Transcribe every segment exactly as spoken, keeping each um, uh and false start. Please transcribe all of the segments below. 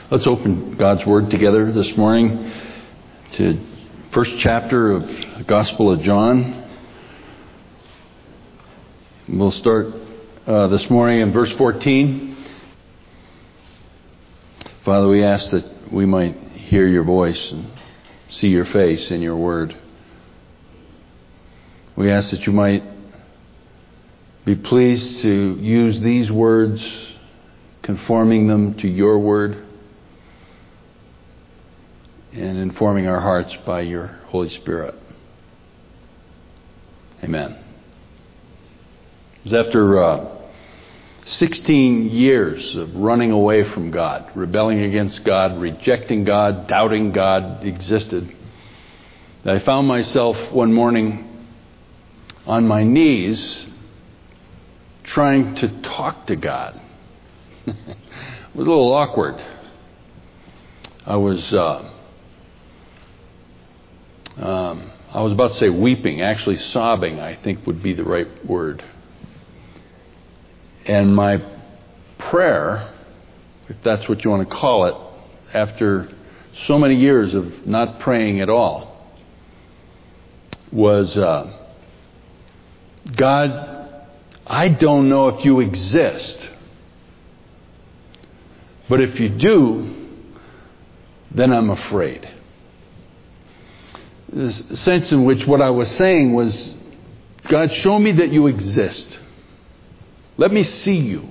Let's open God's Word together this morning to first chapter of the Gospel of John. We'll start uh, this morning in verse fourteen. Father, we ask that we might hear your voice and see your face in your Word. We ask that you might be pleased to use these words, conforming them to your Word, and informing our hearts by your Holy Spirit. Amen. It was after uh, sixteen years of running away from God, rebelling against God, rejecting God, doubting God existed, that I found myself one morning on my knees trying to talk to God. It was a little awkward. I was... Uh, Um, I was about to say weeping, actually sobbing, I think would be the right word. And my prayer, if that's what you want to call it, after so many years of not praying at all, was, uh, God, I don't know if you exist, but if you do, then I'm afraid. The sense in which what I was saying was, God, show me that you exist. Let me see you.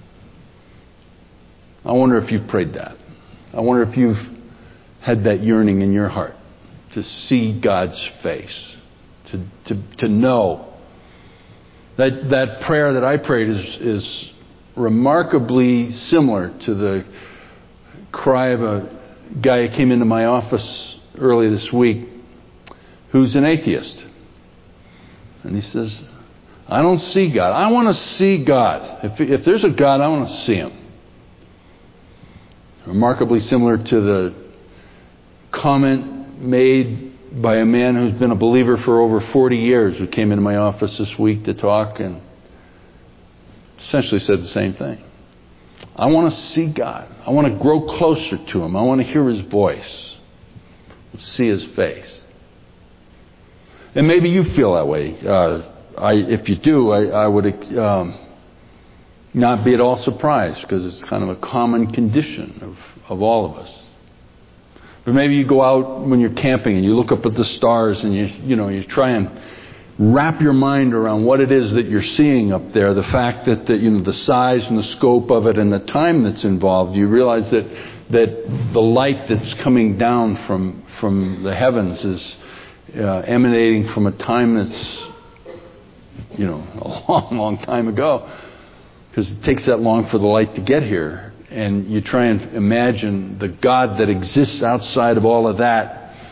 I wonder if you've prayed that. I wonder if you've had that yearning in your heart to see God's face, to to, to know. That that prayer that I prayed is, is remarkably similar to the cry of a guy who came into my office early this week, who's an atheist. And he says, I don't see God. I want to see God. If, if there's a God, I want to see him. Remarkably similar to the comment made by a man who's been a believer for over forty years, who came into my office this week to talk and essentially said the same thing. I want to see God. I want to grow closer to him. I want to hear his voice, see his face. And maybe you feel that way. Uh, I, if you do, I, I would um, not be at all surprised, because it's kind of a common condition of, of all of us. But maybe you go out when you're camping and you look up at the stars and you you know you try and wrap your mind around what it is that you're seeing up there. The fact that the, you know the size and the scope of it and the time that's involved. You realize that that the light that's coming down from from the heavens is Uh, emanating from a time that's, you know, a long, long time ago, because it takes that long for the light to get here. And you try and imagine the God that exists outside of all of that,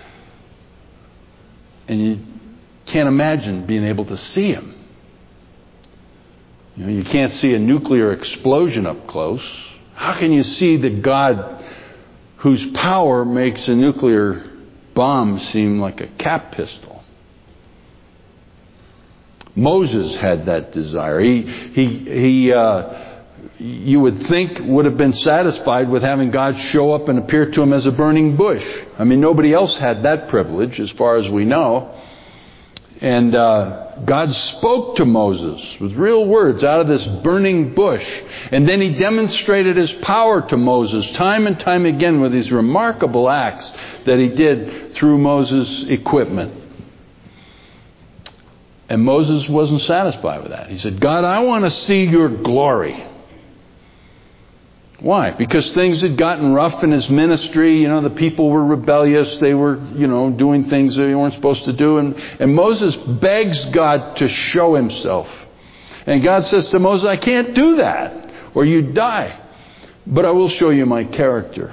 and you can't imagine being able to see him. You know, you can't see a nuclear explosion up close. How can you see the God whose power makes a nuclear bomb seemed like a cap pistol? Moses had that desire. He, he, he. Uh, you would think would have been satisfied with having God show up and appear to him as a burning bush. I mean, nobody else had that privilege, as far as we know. And uh, God spoke to Moses with real words out of this burning bush. And then he demonstrated his power to Moses time and time again with these remarkable acts that he did through Moses' equipment. And Moses wasn't satisfied with that. He said, God, I want to see your glory. Why? Because things had gotten rough in his ministry. You know, the people were rebellious. They were, you know, doing things they weren't supposed to do. And, and Moses begs God to show himself. And God says to Moses, I can't do that, or you die. But I will show you my character.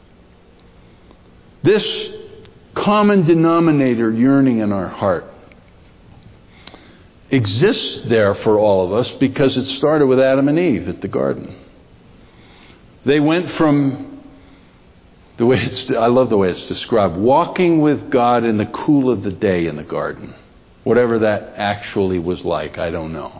This common denominator yearning in our heart exists there for all of us because it started with Adam and Eve at the garden. They went from, the way it's, I love the way it's described, walking with God in the cool of the day in the garden. Whatever that actually was like, I don't know.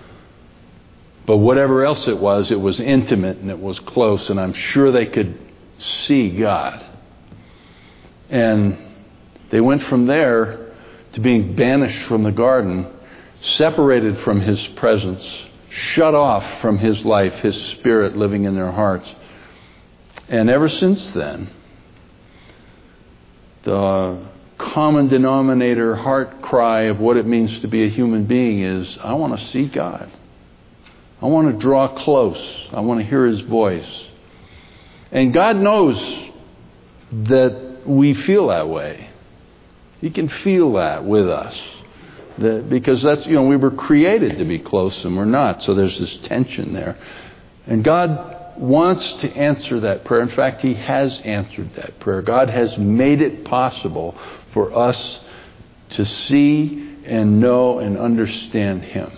But whatever else it was, it was intimate and it was close, and I'm sure they could see God. And they went from there to being banished from the garden, separated from His presence, shut off from His life, His Spirit living in their hearts. And ever since then, the common denominator heart cry of what it means to be a human being is, I want to see God. I want to draw close. I want to hear His voice. And God knows that we feel that way. He can feel that with us. That, because that's, you know, we were created to be close and we're not. So there's this tension there. And God wants to answer that prayer. In fact, He has answered that prayer. God has made it possible for us to see and know and understand Him.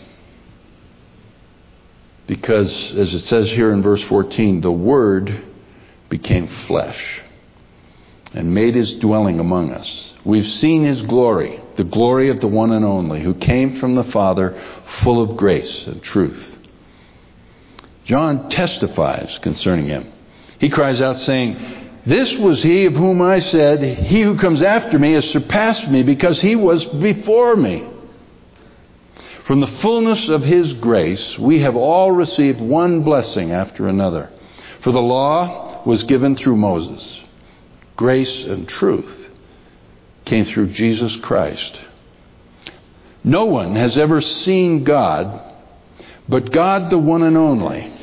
Because, as it says here in verse fourteen, the Word became flesh and made His dwelling among us. We've seen His glory, the glory of the one and only, who came from the Father, full of grace and truth. John testifies concerning Him. He cries out saying, this was He of whom I said, He who comes after me has surpassed me because He was before me. From the fullness of His grace, we have all received one blessing after another. For the law was given through Moses. Grace and truth came through Jesus Christ. No one has ever seen God, but God, the one and only,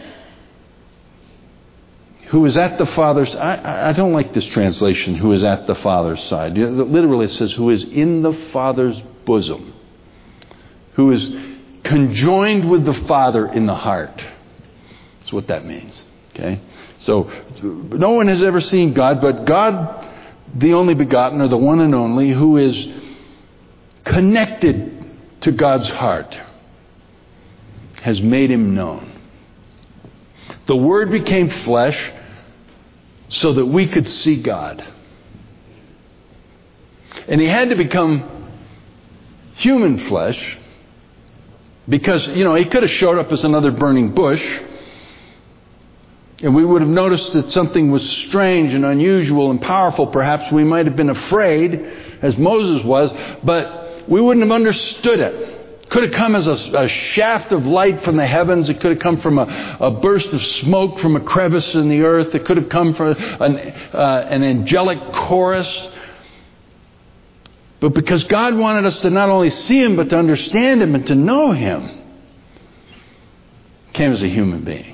who is at the Father's... I, I don't like this translation, who is at the Father's side. Literally it says, who is in the Father's bosom. Who is conjoined with the Father in the heart. That's what that means. Okay? So, no one has ever seen God, but God, the only begotten, or the one and only, who is connected to God's heart, has made Him known. The Word became flesh so that we could see God. And He had to become human flesh because, you know, He could have showed up as another burning bush and we would have noticed that something was strange and unusual and powerful. Perhaps we might have been afraid, as Moses was, but we wouldn't have understood it. It could have come as a, a shaft of light from the heavens. It could have come from a, a burst of smoke from a crevice in the earth. It could have come from an, uh, an angelic chorus. But because God wanted us to not only see Him, but to understand Him and to know Him, He came as a human being.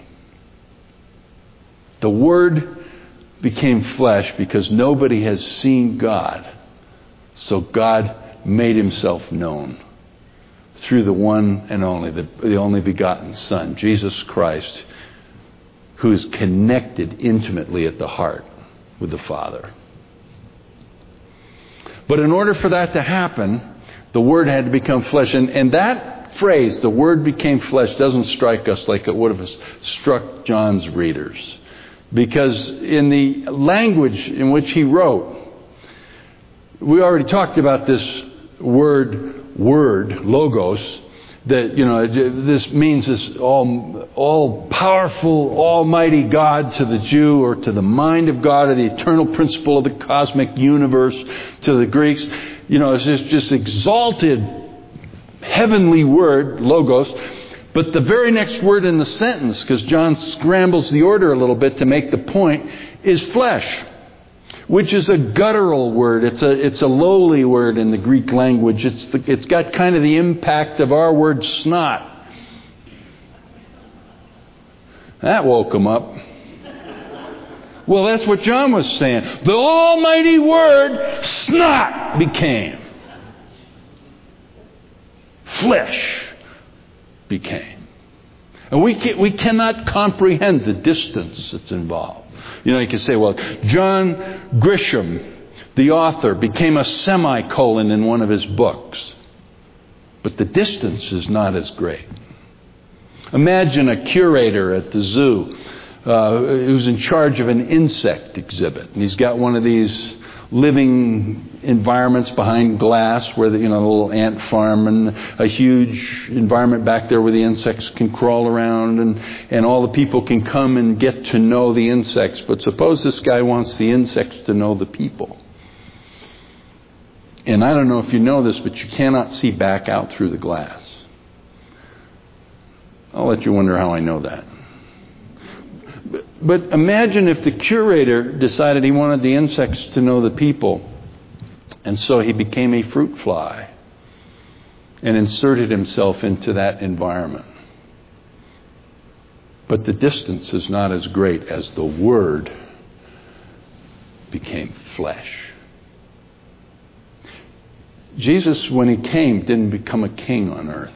The Word became flesh because nobody has seen God. So God made Himself known through the one and only, the, the only begotten Son, Jesus Christ, who is connected intimately at the heart with the Father. But in order for that to happen, the Word had to become flesh. And, and that phrase, the Word became flesh, doesn't strike us like it would have struck John's readers. Because in the language in which he wrote, we already talked about this word, word, logos, that, you know, this means this all, all powerful, almighty God to the Jew, or to the mind of God, or the eternal principle of the cosmic universe to the Greeks. You know, it's just, just exalted heavenly word, logos. But the very next word in the sentence, because John scrambles the order a little bit to make the point, is flesh, which is a guttural word. It's a it's a lowly word in the Greek language. It's the, it's got kind of the impact of our word snot. That woke him up. Well, that's what John was saying. The almighty word snot became flesh. Became. And we can, we cannot comprehend the distance that's involved. You know, you can say, well, John Grisham, the author, became a semicolon in one of his books. But the distance is not as great. Imagine a curator at the zoo uh, who's in charge of an insect exhibit. And he's got one of these living environments behind glass where the, you know, the little ant farm, and a huge environment back there where the insects can crawl around, and, and all the people can come and get to know the insects. But suppose this guy wants the insects to know the people. And I don't know if you know this, but you cannot see back out through the glass. I'll let you wonder how I know that. But, but imagine if the curator decided he wanted the insects to know the people, and so he became a fruit fly and inserted himself into that environment. But the distance is not as great as the Word became flesh. Jesus, when he came, didn't become a king on earth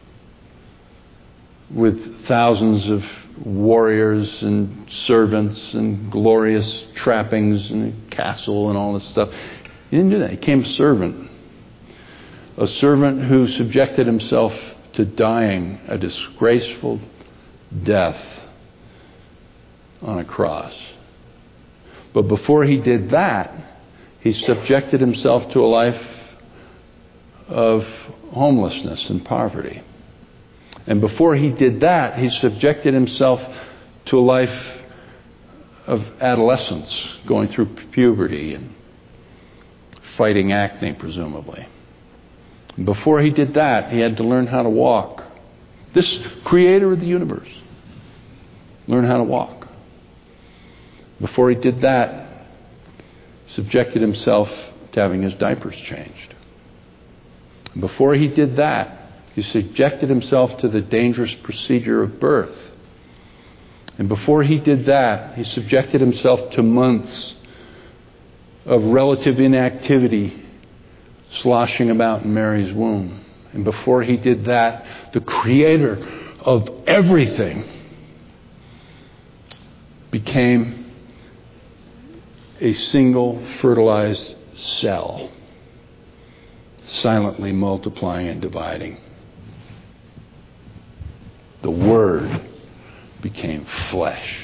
with thousands of warriors and servants and glorious trappings and a castle and all this stuff. He didn't do that. He became a servant. A servant who subjected himself to dying a disgraceful death on a cross. But before he did that, he subjected himself to a life of homelessness and poverty. And before he did that, he subjected himself to a life of adolescence, going through puberty and fighting acne, presumably. And before he did that, he had to learn how to walk. This creator of the universe learned how to walk. Before he did that, subjected himself to having his diapers changed. Before he did that, he subjected himself to the dangerous procedure of birth. And before he did that, he subjected himself to months of relative inactivity, sloshing about in Mary's womb. And before he did that, the creator of everything became a single fertilized cell, silently multiplying and dividing. The Word became flesh.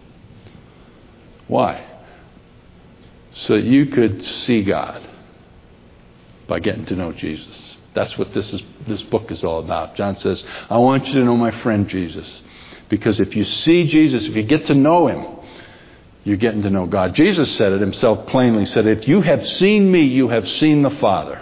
Why? So that you could see God by getting to know Jesus. That's what this is. This book is all about. John says, I want you to know my friend Jesus. Because if you see Jesus, if you get to know him, you're getting to know God. Jesus said it himself plainly. He said, if you have seen me, you have seen the Father.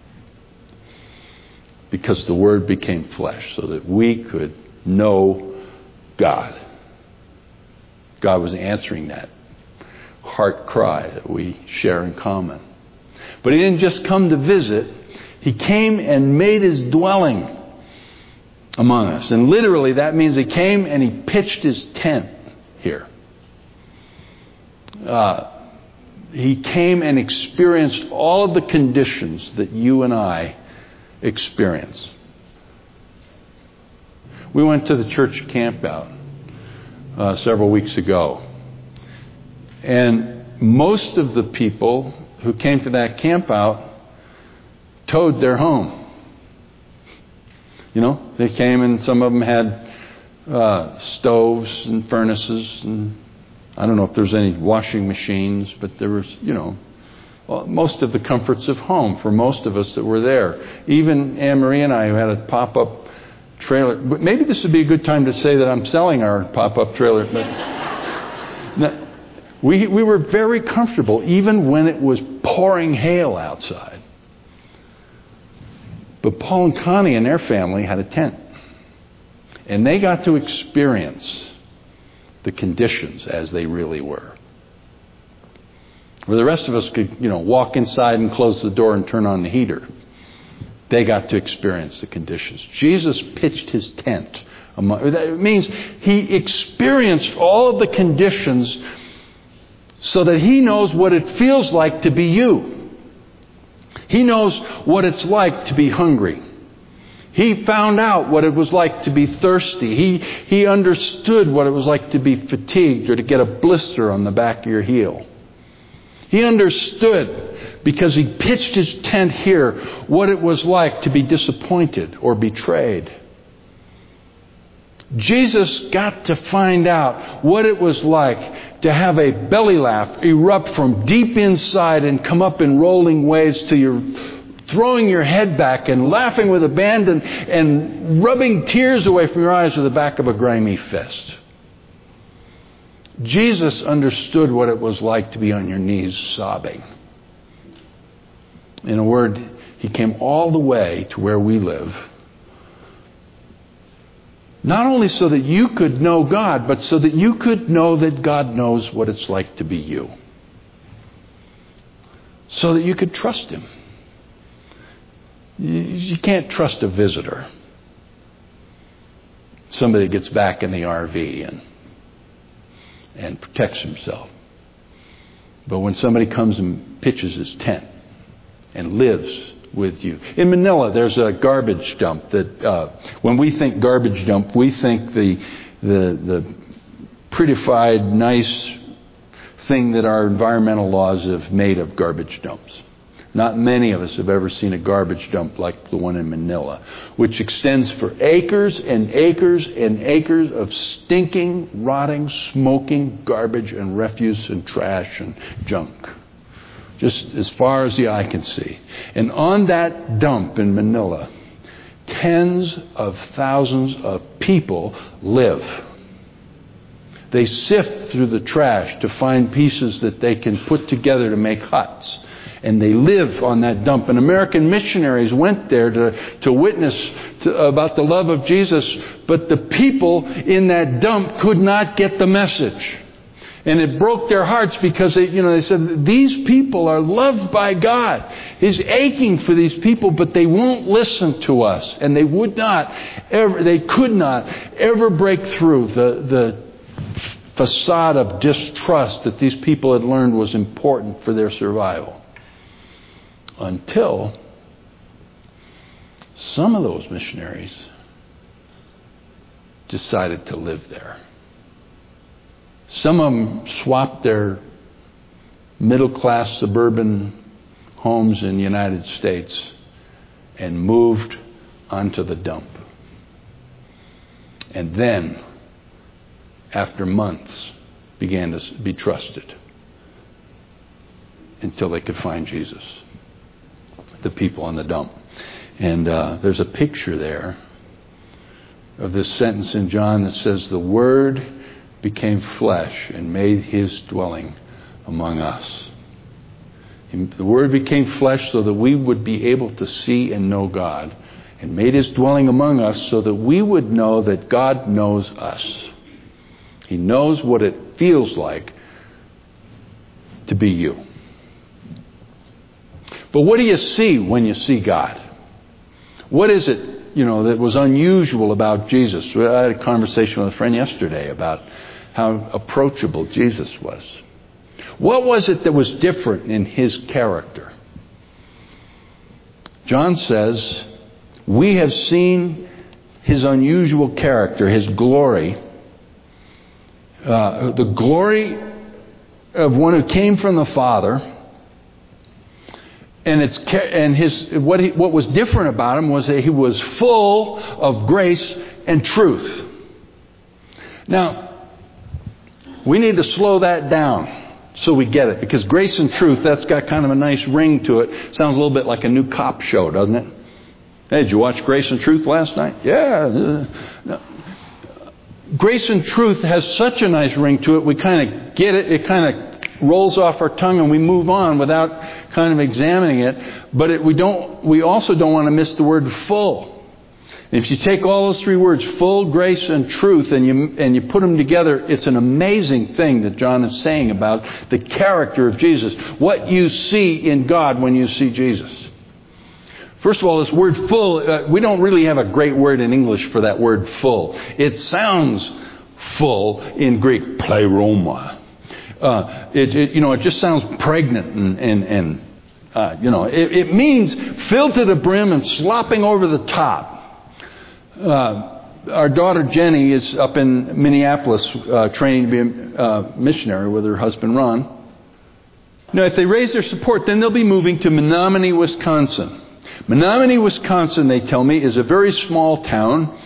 Because the Word became flesh so that we could know God. God was answering that heart cry that we share in common. But he didn't just come to visit. He came and made his dwelling among us. And literally that means he came and he pitched his tent here. Uh, he came and experienced all of the conditions that you and I experience. We went to the church campout uh, several weeks ago. And most of the people who came to that campout towed their home. You know, they came and some of them had uh, stoves and furnaces, and I don't know if there's any washing machines, but there was, you know, well, most of the comforts of home for most of us that were there. Even Anne-Marie and I, who had a pop-up trailer. But maybe this would be a good time to say that I'm selling our pop-up trailer. But no, we we were very comfortable, even when it was pouring hail outside. But Paul and Connie and their family had a tent. And they got to experience the conditions as they really were. Where the rest of us could, you know, walk inside and close the door and turn on the heater. They got to experience the conditions. Jesus pitched his tent. Among, that means he experienced all of the conditions so that he knows what it feels like to be you. He knows what it's like to be hungry. He found out what it was like to be thirsty. He, he understood what it was like to be fatigued or to get a blister on the back of your heel. He understood, because he pitched his tent here, what it was like to be disappointed or betrayed. Jesus got to find out what it was like to have a belly laugh erupt from deep inside and come up in rolling waves till you're throwing your head back and laughing with abandon and rubbing tears away from your eyes with the back of a grimy fist. Jesus understood what it was like to be on your knees sobbing. In a word, He came all the way to where we live. Not only so that you could know God, but so that you could know that God knows what it's like to be you. So that you could trust Him. You can't trust a visitor. Somebody gets back in the R V and and protects himself. But when somebody comes and pitches his tent and lives with you. In Manila, there's a garbage dump that, uh, when we think garbage dump, we think the the the prettified, nice thing that our environmental laws have made of garbage dumps. Not many of us have ever seen a garbage dump like the one in Manila, which extends for acres and acres and acres of stinking, rotting, smoking garbage and refuse and trash and junk. Just as far as the eye can see. And on that dump in Manila, tens of thousands of people live. They sift through the trash to find pieces that they can put together to make huts. And they live on that dump. And American missionaries went there to, to witness to, about the love of Jesus. But the people in that dump could not get the message. And it broke their hearts because they, you know, they said, these people are loved by God. He's aching for these people, but they won't listen to us. And they would not ever, they could not ever break through the, the facade of distrust that these people had learned was important for their survival. Until some of those missionaries decided to live there. Some of them swapped their middle-class suburban homes in the United States and moved onto the dump. And then, after months, began to be trusted until they could find Jesus. The people on the dump. And uh, there's a picture there of this sentence in John that says, the Word became flesh and made His dwelling among us. And the Word became flesh so that we would be able to see and know God, and made His dwelling among us so that we would know that God knows us. He knows what it feels like to be you. But what do you see when you see God? What is it, you know, that was unusual about Jesus? I had a conversation with a friend yesterday about how approachable Jesus was. What was it that was different in His character? John says, we have seen His unusual character, His glory, uh, the glory of one who came from the Father. And it's and his what he, what was different about him was that he was full of grace and truth. Now, we need to slow that down so we get it, because grace and truth, that's got kind of a nice ring to it. Sounds a little bit like a new cop show, doesn't it? Hey, did you watch Grace and Truth last night? Yeah. No. Grace and truth has such a nice ring to it. We kind of get it. It kind of rolls off our tongue and we move on without kind of examining it. But it, we don't. We also don't want to miss the word full. If you take all those three words, full, grace, and truth, and you and you put them together, it's an amazing thing that John is saying about the character of Jesus. What you see in God when you see Jesus. First of all, this word full, uh, we don't really have a great word in English for that word full. It sounds full in Greek, pleroma. Uh, it, it, you know, it just sounds pregnant and, and, and uh, you know, it, it means filled to the brim and slopping over the top. Uh, our daughter Jenny is up in Minneapolis uh, training to be a uh, missionary with her husband Ron. Now, if they raise their support, then they'll be moving to Menominee, Wisconsin. Menominee, Wisconsin, they tell me, is a very small town,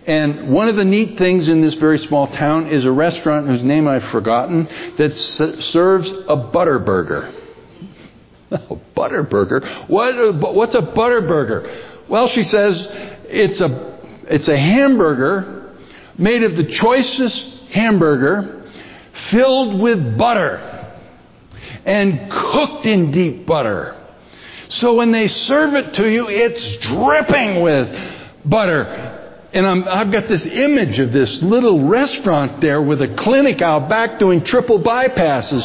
And one of the neat things in this very small town is a restaurant whose name I've forgotten that s- serves a butter burger. Oh, butter burger? What? What's a butter burger? Well, she says it's a it's a hamburger made of the choicest hamburger filled with butter and cooked in deep butter. So when they serve it to you, it's dripping with butter. And I'm, I've got this image of this little restaurant there with a clinic out back doing triple bypasses.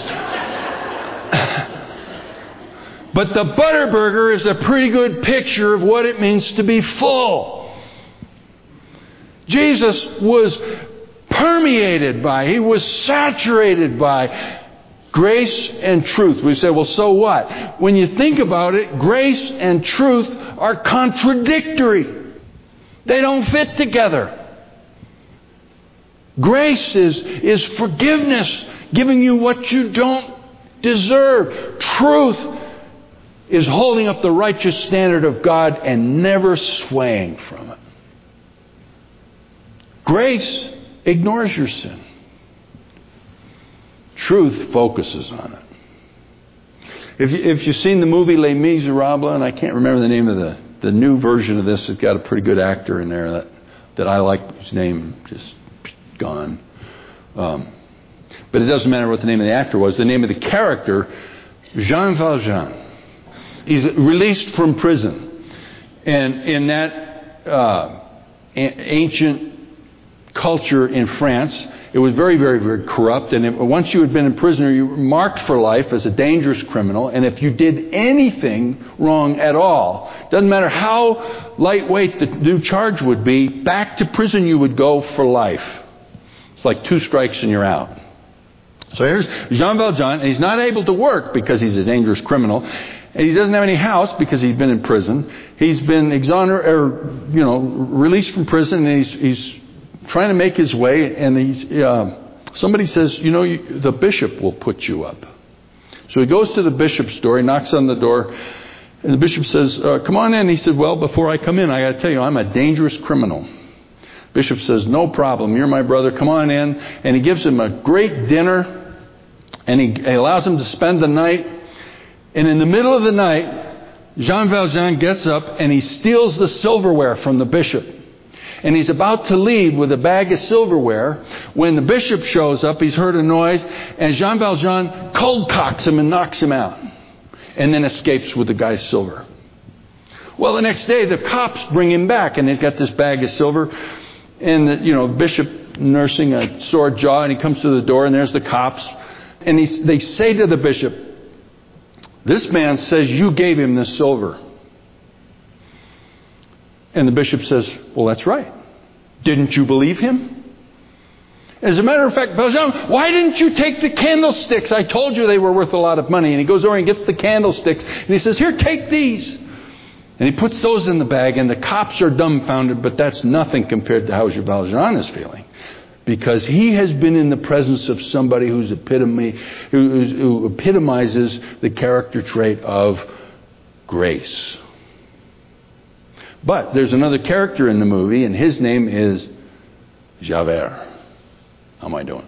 But the butter burger is a pretty good picture of what it means to be full. Jesus was permeated by, he was saturated by grace and truth. We say, well, so what? When you think about it, grace and truth are contradictory. They don't fit together. Grace is, is forgiveness, giving you what you don't deserve. Truth is holding up the righteous standard of God and never swaying from it. Grace ignores your sin. Truth focuses on it. If, you, if you've seen the movie Les Miserables, and I can't remember the name of the, the new version of this, it's got a pretty good actor in there that, that I like, his name just gone. Um, but it doesn't matter what the name of the actor was. The name of the character, Jean Valjean. He's released from prison. And in that uh, ancient culture in France, it was very, very, very corrupt. And if, once you had been a prisoner, you were marked for life as a dangerous criminal. And if you did anything wrong at all, doesn't matter how lightweight the new charge would be, back to prison you would go for life. It's like two strikes and you're out. So here's Jean Valjean, and he's not able to work because he's a dangerous criminal. And he doesn't have any house because he's been in prison. He's been exonerated, or, you know, released from prison, and he's, he's trying to make his way. And he's, uh, somebody says, you know, you, the bishop will put you up. So he goes to the bishop's door. He knocks on the door, and the bishop says, uh, come on in. He said, well, before I come in, I got to tell you, I'm a dangerous criminal. Bishop says, no problem. You're my brother. Come on in. And he gives him a great dinner, and he, he allows him to spend the night. And in the middle of the night, Jean Valjean gets up and he steals the silverware from the bishop. And he's about to leave with a bag of silverware when the bishop shows up. He's heard a noise, and Jean Valjean cold cocks him and knocks him out, and then escapes with the guy's silver. Well, the next day the cops bring him back, and he's got this bag of silver, and the, you know, bishop nursing a sore jaw, and he comes to the door, and there's the cops, and he, they say to the bishop, this man says you gave him this silver. And the bishop says, well, that's right. Didn't you believe him? As a matter of fact, Valjean, why didn't you take the candlesticks? I told you they were worth a lot of money. And he goes over and gets the candlesticks. And he says, here, take these. And he puts those in the bag. And the cops are dumbfounded. But that's nothing compared to how Jean Valjean is feeling. Because he has been in the presence of somebody who's epitome, who, who epitomizes the character trait of grace. But there's another character in the movie, and his name is Javert. How am I doing?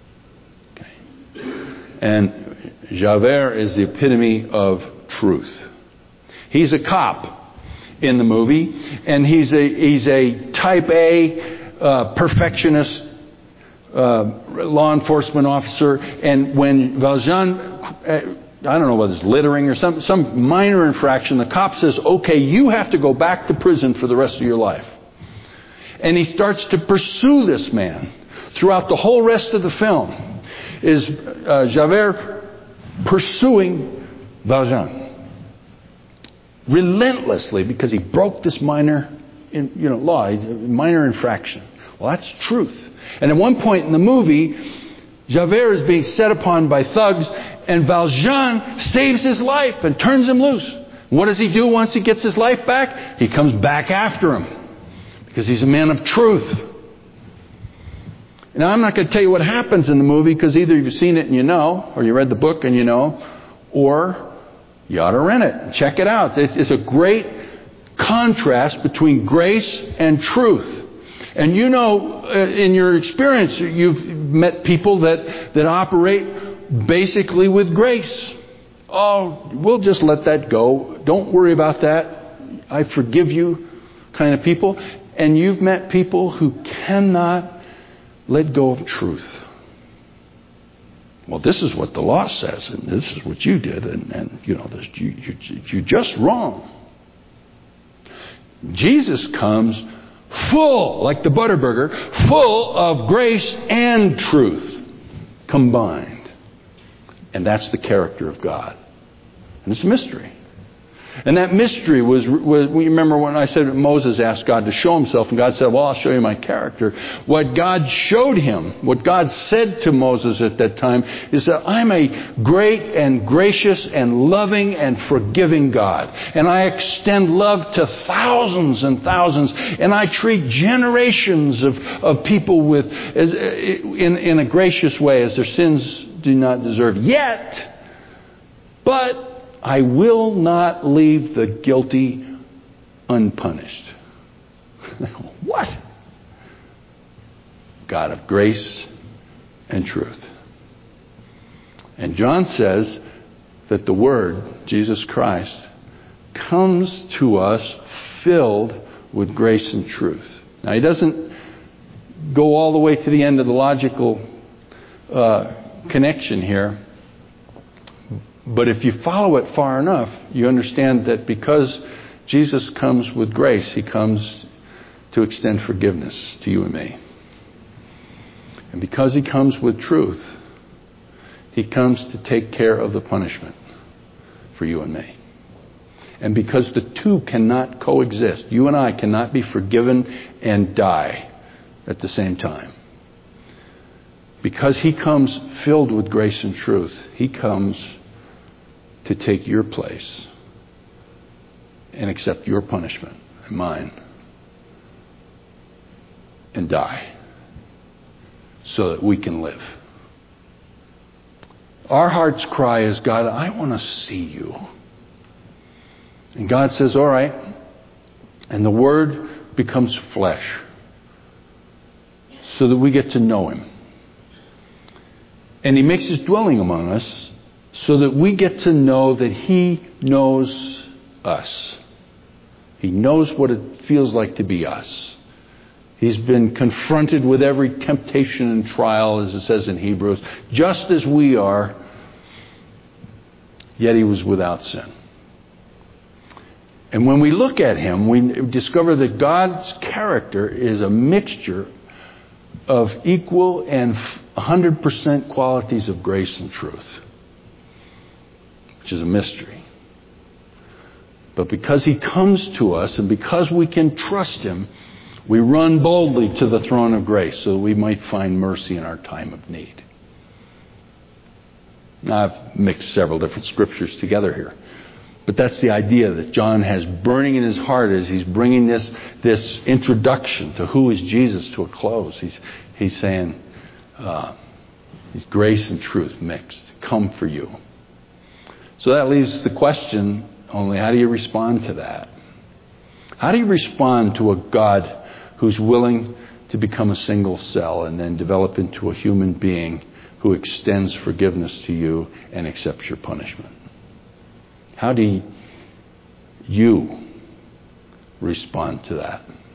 Okay. And Javert is the epitome of truth. He's a cop in the movie, and he's a he's a type A uh, perfectionist uh, law enforcement officer. And when Valjean, uh, I don't know whether it's littering or some some minor infraction, the cop says, okay, you have to go back to prison for the rest of your life. And he starts to pursue this man throughout the whole rest of the film. Is uh, Javert pursuing Valjean relentlessly because he broke this minor in, you know, law, minor infraction. Well, that's truth. And at one point in the movie, Javert is being set upon by thugs, and Valjean saves his life and turns him loose. What does he do once he gets his life back? He comes back after him because he's a man of truth. Now, I'm not going to tell you what happens in the movie because either you've seen it and you know, or you read the book and you know, or you ought to rent it and check it out. It's a great contrast between grace and truth. And you know, in your experience, you've met people that, that operate basically with grace. Oh, we'll just let that go. Don't worry about that. I forgive you kind of people. And you've met people who cannot let go of truth. Well, this is what the law says, and this is what you did, and, and you know, this, you, you, you're just wrong. Jesus comes full, like the Butterburger, full of grace and truth combined. And that's the character of God. And it's a mystery. And that mystery was, was, we remember when I said Moses asked God to show himself, and God said, well, I'll show you my character. What God showed him, what God said to Moses at that time, is that I'm a great and gracious and loving and forgiving God. And I extend love to thousands and thousands. And I treat generations of, of people with as, in, in a gracious way as their sins do not deserve. Yet, but I will not leave the guilty unpunished. What? God of grace and truth. And John says that the Word, Jesus Christ, comes to us filled with grace and truth. Now, he doesn't go all the way to the end of the logical uh, connection here. But if you follow it far enough, you understand that because Jesus comes with grace, he comes to extend forgiveness to you and me. And because he comes with truth, he comes to take care of the punishment for you and me. And because the two cannot coexist, you and I cannot be forgiven and die at the same time. Because he comes filled with grace and truth, he comes to take your place and accept your punishment and mine and die so that we can live. Our heart's cry is, God, I want to see you. And God says, all right. And the Word becomes flesh so that we get to know him. And he makes his dwelling among us so that we get to know that he knows us. He knows what it feels like to be us. He's been confronted with every temptation and trial, as it says in Hebrews, just as we are, yet he was without sin. And when we look at him, we discover that God's character is a mixture of equal and one hundred percent qualities of grace and truth, which is a mystery. But because he comes to us and because we can trust him, we run boldly to the throne of grace so that we might find mercy in our time of need. Now, I've mixed several different scriptures together here. But that's the idea that John has burning in his heart as he's bringing this, this introduction to who is Jesus to a close. He's, he's saying, uh, he's grace and truth mixed. Come for you. So that leaves the question, only how do you respond to that? How do you respond to a God who's willing to become a single cell and then develop into a human being who extends forgiveness to you and accepts your punishment? How do you respond to that?